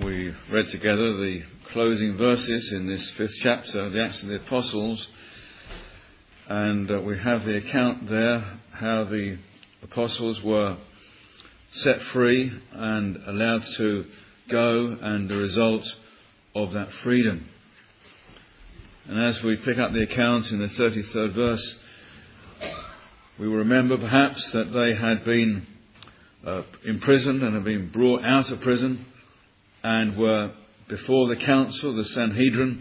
We read together the closing verses in this 5th chapter of the Acts of the Apostles, and we have the account there how the apostles were set free and allowed to go, and the result of that freedom. And as we pick up the account in the 33rd verse, we will remember perhaps that they had been imprisoned and had been brought out of prison and were before the council, the Sanhedrin,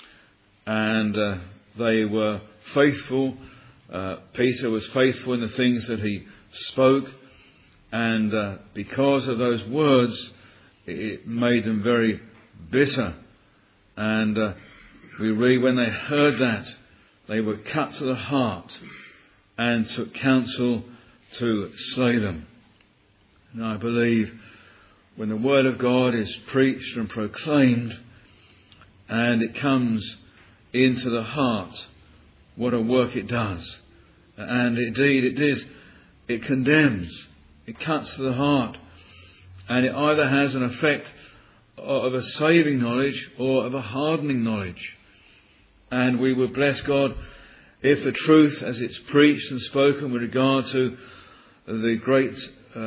and they were faithful. Peter was faithful in the things that he spoke, and because of those words, it made them very bitter. And we read, when they heard that, they were cut to the heart and took counsel to slay them. And I believe when the Word of God is preached and proclaimed and it comes into the heart, what a work it does. And indeed it condemns, it cuts to the heart, and it either has an effect of a saving knowledge or of a hardening knowledge. And we would bless God if the truth as it's preached and spoken with regard to the great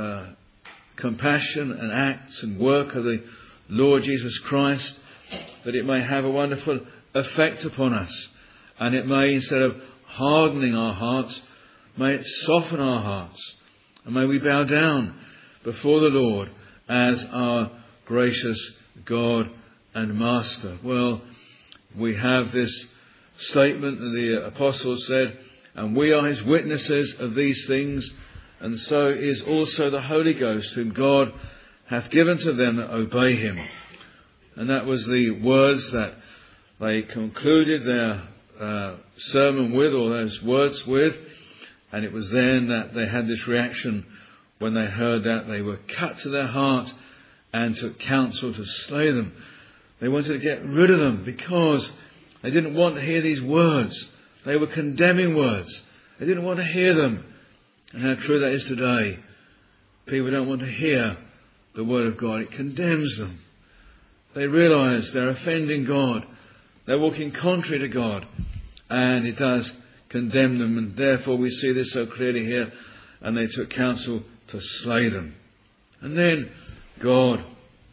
compassion and acts and work of the Lord Jesus Christ, that it may have a wonderful effect upon us, and it may, instead of hardening our hearts, may it soften our hearts, and may we bow down before the Lord as our gracious God and Master. Well, we have this statement that the apostles said, and we are his witnesses of these things, and so is also the Holy Ghost, whom God hath given to them that obey him. And that was the words that they concluded their sermon with, or those words with. And it was then that they had this reaction when they heard that. They were cut to their heart and took counsel to slay them. They wanted to get rid of them because they didn't want to hear these words. They were condemning words. They didn't want to hear them. And how true that is today. People don't want to hear the Word of God. It condemns them. They realise they're offending God. They're walking contrary to God. And it does condemn them. And therefore we see this so clearly here. And they took counsel to slay them. And then God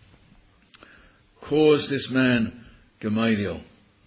caused this man Gamaliel,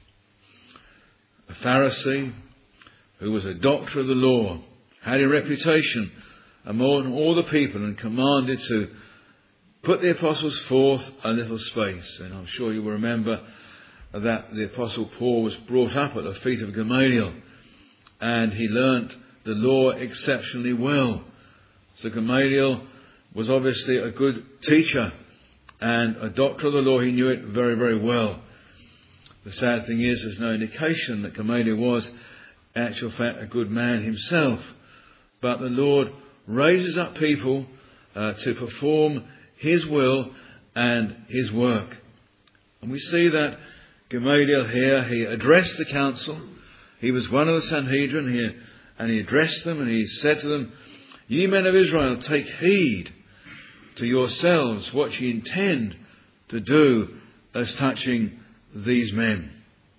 a Pharisee who was a doctor of the law, had a reputation among all the people, and commanded to put the apostles forth a little space. And I'm sure you will remember that the apostle Paul was brought up at the feet of Gamaliel, and he learnt the law exceptionally well. So Gamaliel was obviously a good teacher and a doctor of the law. He knew it very, very well. The sad thing is, there's no indication that Gamaliel was, in actual fact, a good man himself. But the Lord raises up people to perform his will and his work. And we see that Gamaliel here, he addressed the council. He was one of the Sanhedrin here, and he addressed them, and he said to them, "Ye men of Israel, take heed to yourselves what ye intend to do as touching these men."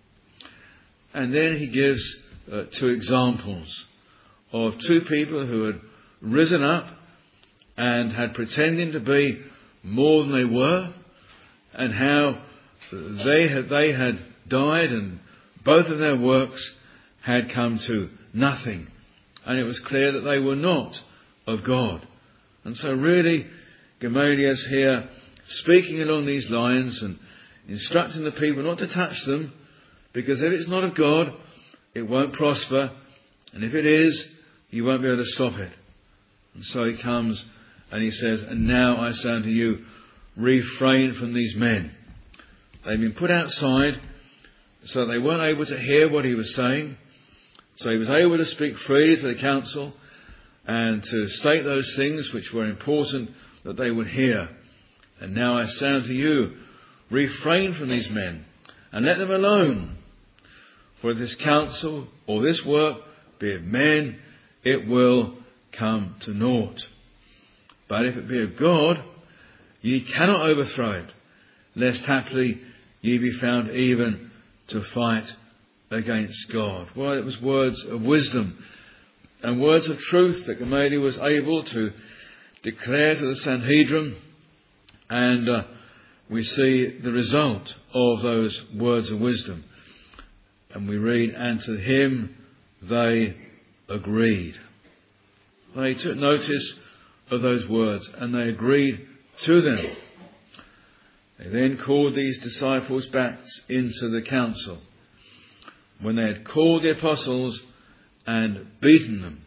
And then he gives 2 examples of 2 people who had risen up and had pretended to be more than they were, and how they had died and both of their works had come to nothing. And it was clear that they were not of God. And so really Gamaliel's here speaking along these lines and instructing the people not to touch them, because if it's not of God, it won't prosper, and if it is, you won't be able to stop it. And so he comes and he says, "And now I say unto you, refrain from these men." They've been put outside, so they weren't able to hear what he was saying. So he was able to speak freely to the council and to state those things which were important that they would hear. "And now I say unto you, refrain from these men, and let them alone. For if this counsel or this work be of men, it will come to naught. But if it be of God, ye cannot overthrow it, lest haply ye be found even to fight against God. Well, it was words of wisdom and words of truth that Gamaliel was able to declare to the Sanhedrin, and we see the result of those words of wisdom. And we read, and to him they agreed. They took notice of those words and they agreed to them. They then called these disciples back into the council. When they had called the apostles and beaten them.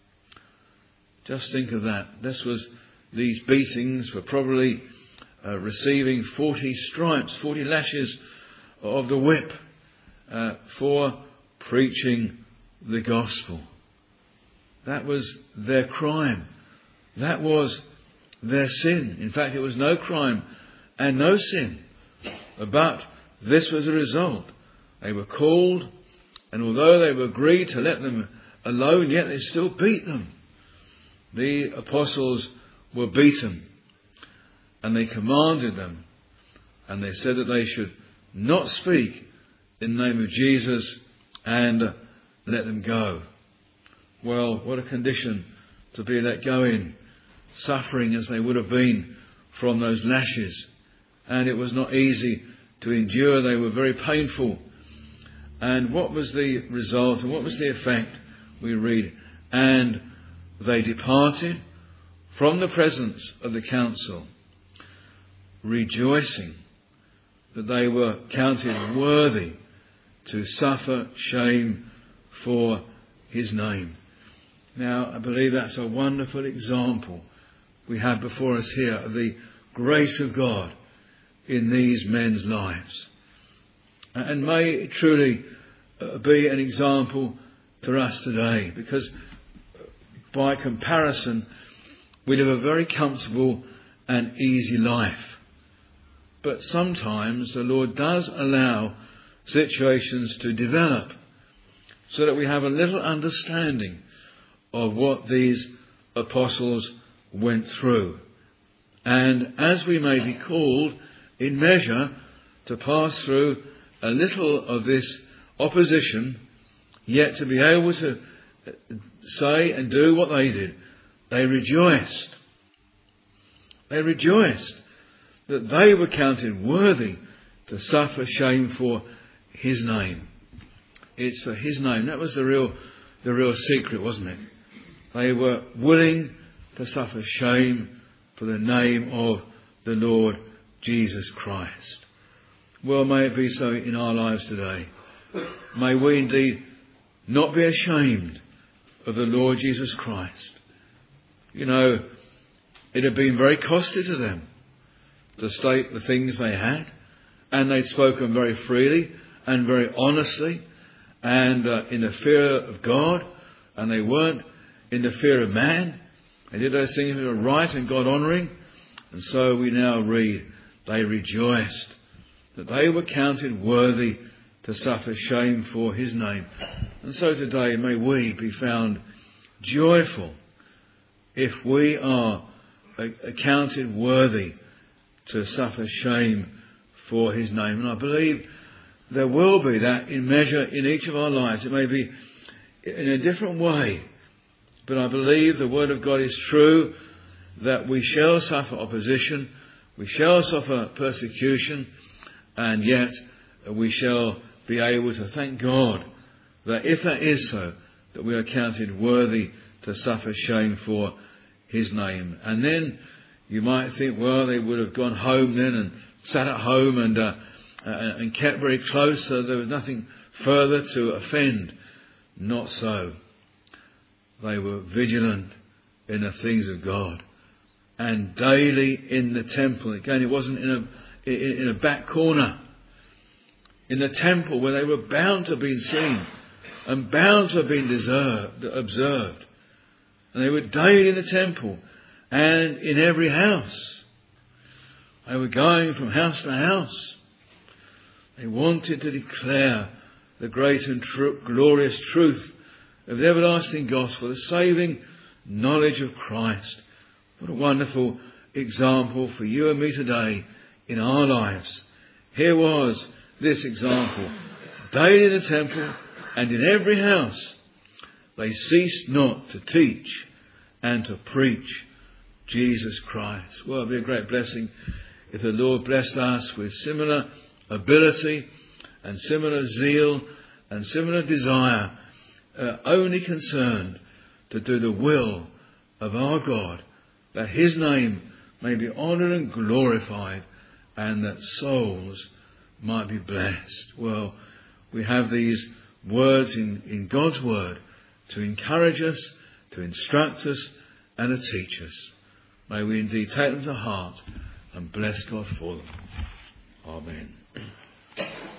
Just think of that. These beatings were probably receiving 40 stripes, 40 lashes of the whip for preaching the gospel. That was their crime. That was their sin. In fact, it was no crime and no sin. But this was the result. They were called, and although they were agreed to let them alone, yet they still beat them. The apostles were beaten, and they commanded them, and they said that they should not speak in the name of Jesus, and let them go. Well, what a condition to be let go in, suffering as they would have been from those lashes. And it was not easy to endure. They were very painful. And what was the result and what was the effect? We read, and they departed from the presence of the council, rejoicing that they were counted worthy to suffer shame for his name. Now, I believe that's a wonderful example we have before us here of the grace of God in these men's lives. And may it truly be an example for us today, because by comparison, we live a very comfortable and easy life. But sometimes the Lord does allow situations to develop so that we have a little understanding of what these apostles went through. And as we may be called in measure to pass through a little of this opposition, yet to be able to say and do what they did, they rejoiced. They rejoiced that they were counted worthy to suffer shame for his name. It's for his name. That was the real secret, wasn't it? They were willing to suffer shame for the name of the Lord Jesus Christ. Well, may it be so in our lives today. May we indeed not be ashamed of the Lord Jesus Christ. You know, it had been very costly to them to state the things they had, and they'd spoken very freely and very honestly and in the fear of God, and they weren't in the fear of man. They did those things that were right and God-honouring. And so we now read, they rejoiced that they were counted worthy to suffer shame for his name. And so today may we be found joyful if we are accounted worthy to suffer shame for his name. And I believe there will be that in measure in each of our lives. It may be in a different way, but I believe the word of God is true, that we shall suffer opposition, we shall suffer persecution, and yet we shall be able to thank God that if that is so, that we are counted worthy to suffer shame for his name. And then you might think, well, they would have gone home then and sat at home and kept very close, so there was nothing further to offend. Not so. They were vigilant in the things of God, and daily in the temple. Again, it wasn't in a back corner. In the temple where they were bound to have been seen and bound to have been observed. And they were daily in the temple and in every house. They were going from house to house. They wanted to declare the great and glorious truth of the everlasting gospel, the saving knowledge of Christ. What a wonderful example for you and me today in our lives. Here was this example. Daily in the temple and in every house they ceased not to teach and to preach Jesus Christ. Well, it would be a great blessing if the Lord blessed us with similar ability and similar zeal and similar desire, only concerned to do the will of our God, that his name may be honoured and glorified, and that souls might be blessed. Well, we have these words in God's word to encourage us, to instruct us, and to teach us. May we indeed take them to heart and bless God for them. Amen.